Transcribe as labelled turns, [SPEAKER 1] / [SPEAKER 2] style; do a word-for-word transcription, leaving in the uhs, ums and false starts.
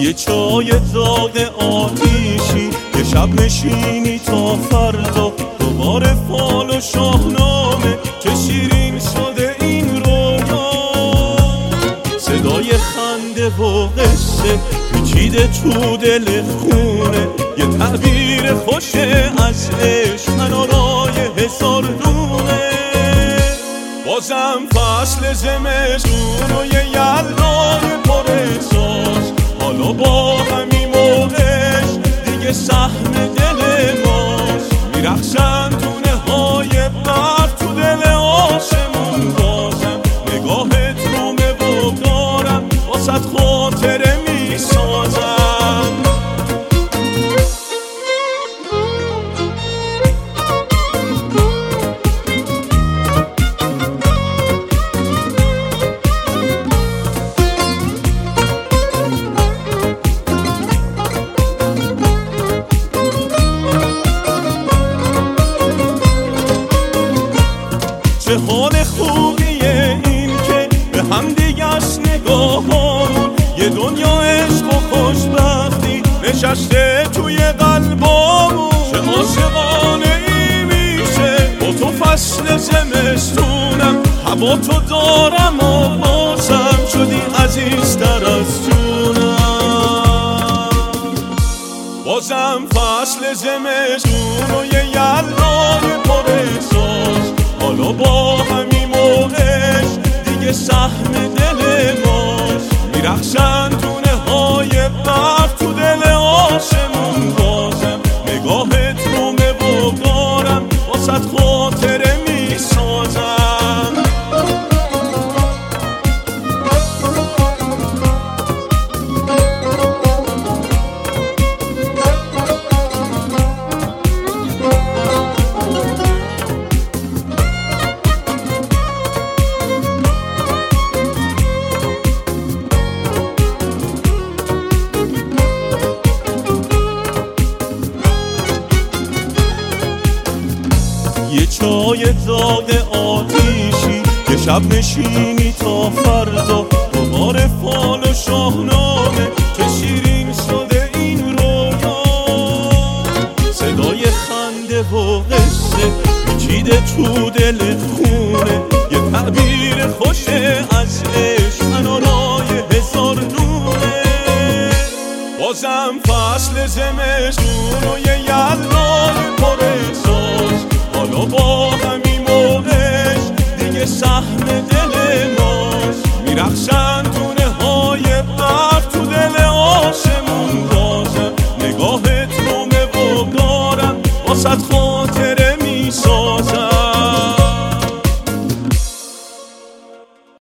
[SPEAKER 1] یه چای داغ آتیشی، یه شب نشینی تا فردا، دوباره فال و شاهنامه، چه شیرین شده این رویا. صدای خنده و قصه پیچیده تو دل خونه، یه تعبیر خوشه از عشق منارای هزار دونه. بازم فصل زمستون و یه یلدای پر احساس، حالا با همین موقعش دیگه سهم دل ماست. میرخصن دونه های برد تو دل آسمون، بازم نگاهت رو بگذارم، واسه خاطره میسازم. چه حال خوبیه این که به هم دیگه است نگاهامون، یه دنیا عشق و خوشبختی نشسته توی قلبامون. چه عاشقانه ای میشه با تو فصل زمستونم، هوا تو دارم و بازم شدی عزیزتر از جونم. بازم فصل زمستون و یه یلدای پر احساس، حالا با همین موقعش دیگه سهم دل ماست. میرخصن دونه های برد تو دل آسمون، بازم نگاهت رو بگذارم، واسه خاطره میسازم. یه چای داغ آتیشی، یه شب نشینی تا فردا، دوباره فال و شاهنامه، چه شیرین شده این رویا. صدای خنده و قصه پیچیده تو دل خونه، یه تعبیر خوشه از عشق منارای هزار دونه. بازم فصل زمستون و یه یلدای پر احساس، حالا با همین موقعش دیگه سهم دل ماست. میرخصن دونه های برد تو دل آسمون، بازم نگاهت رو بگذارم، واسه